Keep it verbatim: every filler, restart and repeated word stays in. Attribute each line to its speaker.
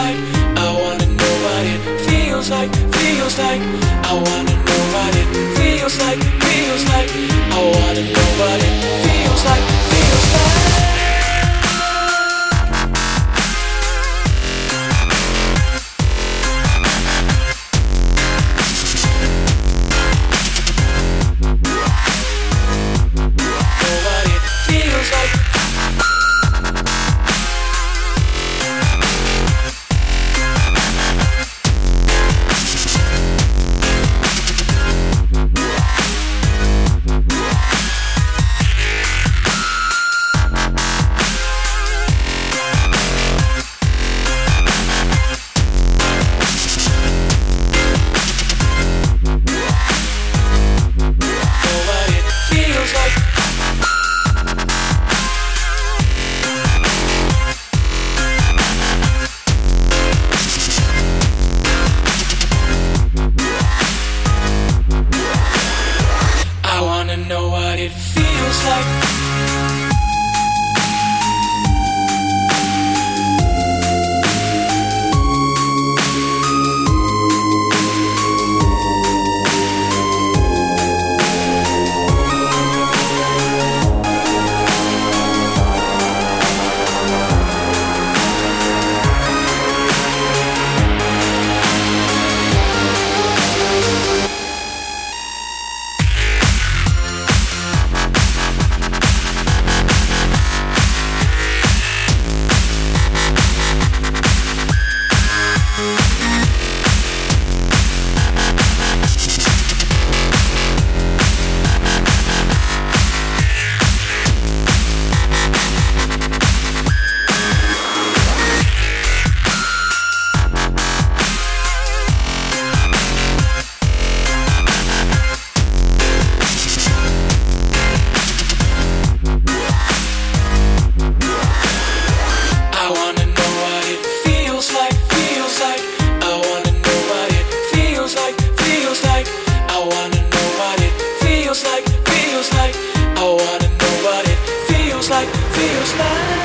Speaker 1: like. I wanna know what it feels like, feels like. I wanna know what it feels like, feels like. I wanna know what it feels like, feels like. Know what it feels like. Feels like, feels like.